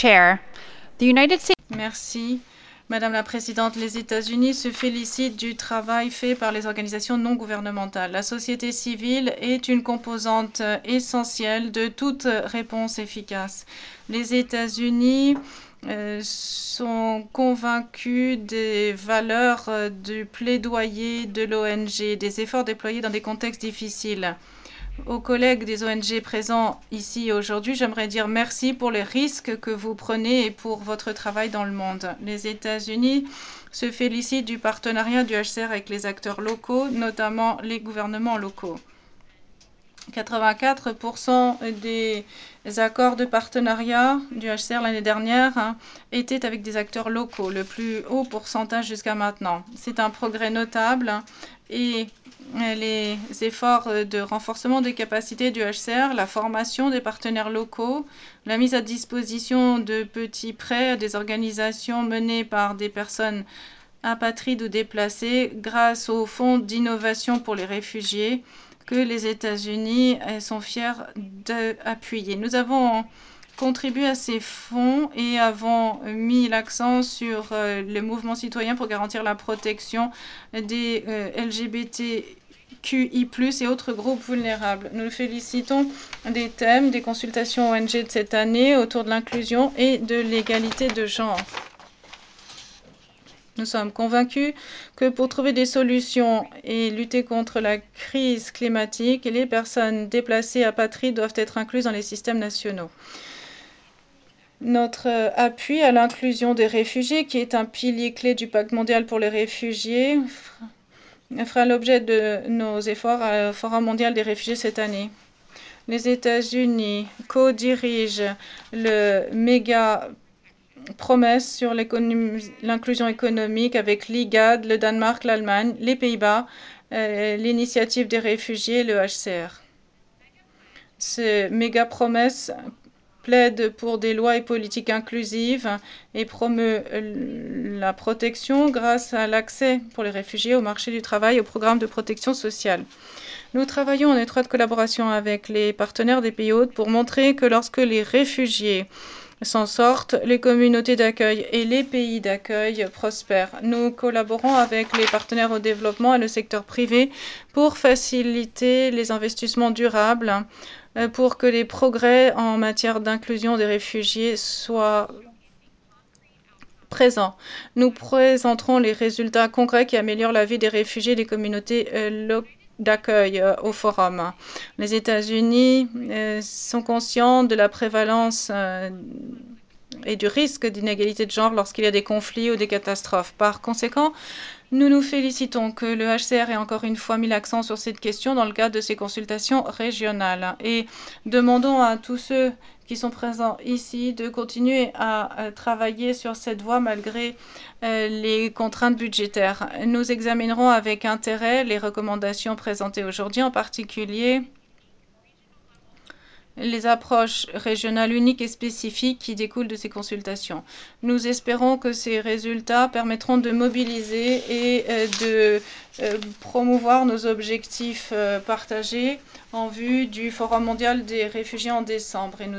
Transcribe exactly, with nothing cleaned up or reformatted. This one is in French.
Chair. The United States Merci, Madame la Présidente. Les États-Unis se félicitent du travail fait par les organisations non gouvernementales. La société civile est une composante essentielle de toute réponse efficace. Les États-Unis euh, sont convaincus des valeurs euh, du plaidoyer de l'O N G, des efforts déployés dans des contextes difficiles. Aux collègues des O N G présents ici aujourd'hui, j'aimerais dire merci pour les risques que vous prenez et pour votre travail dans le monde. Les États-Unis se félicitent du partenariat du H C R avec les acteurs locaux, notamment les gouvernements locaux. quatre-vingt-quatre pour cent des accords de partenariat du H C R l'année dernière hein, étaient avec des acteurs locaux, le plus haut pourcentage jusqu'à maintenant. C'est un progrès notable hein, et les efforts de renforcement des capacités du H C R, la formation des partenaires locaux, la mise à disposition de petits prêts à des organisations menées par des personnes apatrides ou déplacées grâce au Fonds d'innovation pour les réfugiés que les États-Unis sont fiers d'appuyer. Nous avons contribué à ces fonds et avons mis l'accent sur euh, le mouvement citoyen pour garantir la protection des euh, L G B T Q I plus, et autres groupes vulnérables. Nous félicitons des thèmes des consultations O N G de cette année autour de l'inclusion et de l'égalité de genre. Nous sommes convaincus que pour trouver des solutions et lutter contre la crise climatique, les personnes déplacées apatrides doivent être incluses dans les systèmes nationaux. Notre appui à l'inclusion des réfugiés, qui est un pilier clé du pacte mondial pour les réfugiés, fera l'objet de nos efforts au Forum mondial des réfugiés cette année. Les États-Unis co-dirigent le méga promesse sur l'inclusion économique avec l'I G A D, le Danemark, l'Allemagne, les Pays-Bas, euh, l'initiative des réfugiés et le H C R. Ces méga promesses plaide pour des lois et politiques inclusives et promeut la protection grâce à l'accès pour les réfugiés au marché du travail et au programme de protection sociale. Nous travaillons en étroite collaboration avec les partenaires des pays hôtes pour montrer que lorsque les réfugiés s'en sortent, les communautés d'accueil et les pays d'accueil prospèrent. Nous collaborons avec les partenaires au développement et le secteur privé pour faciliter les investissements durables, pour que les progrès en matière d'inclusion des réfugiés soient présents. Nous présenterons les résultats concrets qui améliorent la vie des réfugiés et des communautés d'accueil au forum. Les États-Unis sont conscients de la prévalence et du risque d'inégalité de genre lorsqu'il y a des conflits ou des catastrophes. Par conséquent, nous nous félicitons que le H C R ait encore une fois mis l'accent sur cette question dans le cadre de ses consultations régionales et demandons à tous ceux qui sont présents ici de continuer à travailler sur cette voie malgré euh, les contraintes budgétaires. Nous examinerons avec intérêt les recommandations présentées aujourd'hui, en particulier les approches régionales uniques et spécifiques qui découlent de ces consultations. Nous espérons que ces résultats permettront de mobiliser et euh, de euh, promouvoir nos objectifs euh, partagés en vue du Forum mondial des réfugiés en décembre. Et nous